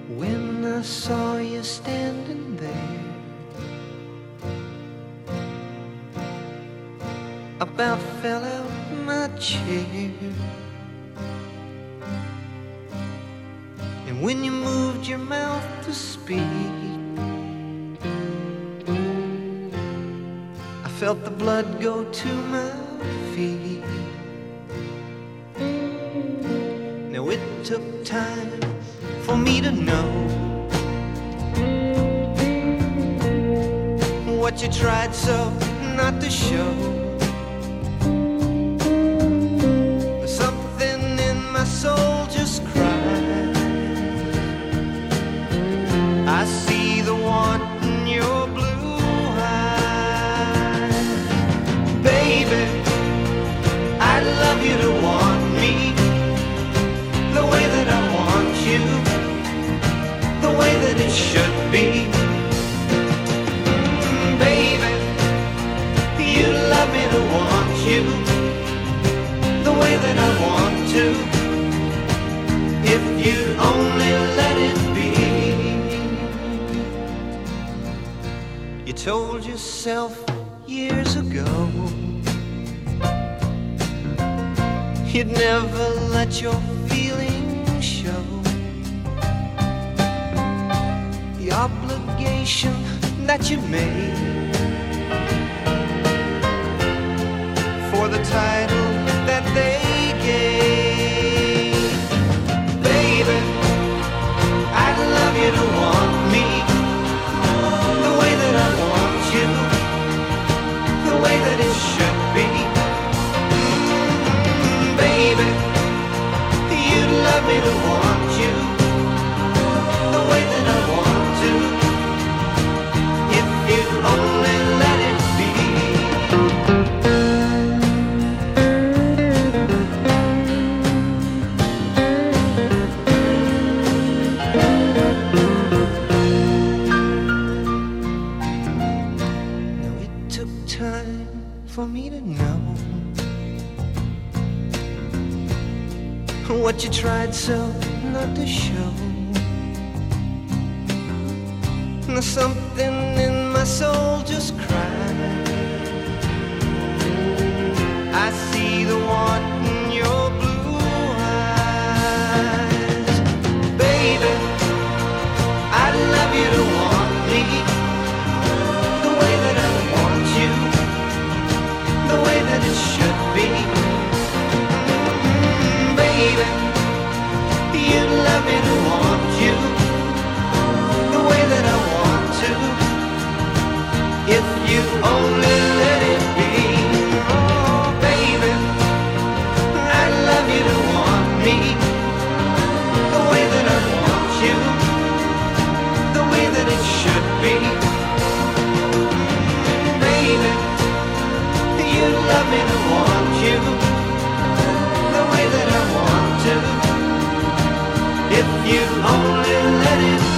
When I saw you standing there, about fell out my chair. And when you moved your mouth to speak, I felt the blood go to my feet. Now it took time for me to know what you tried so not to show. Something in my soul just cried. I see the want in your blue eyes. Baby, I'd love you to want me the way that I want you, the way that it should be. Baby, you love me to want you the way that I want to, if you'd only let it be. You told yourself years ago you'd never let your feelings show. The obligation that you made for the title that they gave. Baby, I'd love you to want me the way that I want you, the way that it should be. Baby, you'd love me to want you the way that I want to, if you'd only let it be. Now it took time for me to know what you tried so not to show. Now something in my soul just cried. I see the want in your blue eyes. Baby, I'd love you to want me the way that I want you, the way that it should be. Baby, you'd love me to want you the way that I want to, if you only let it be. Oh, baby, I'd love you to want me the way that I want you, the way that it should be. Baby, you'd love me to want you the way that I want to, if you only let it be.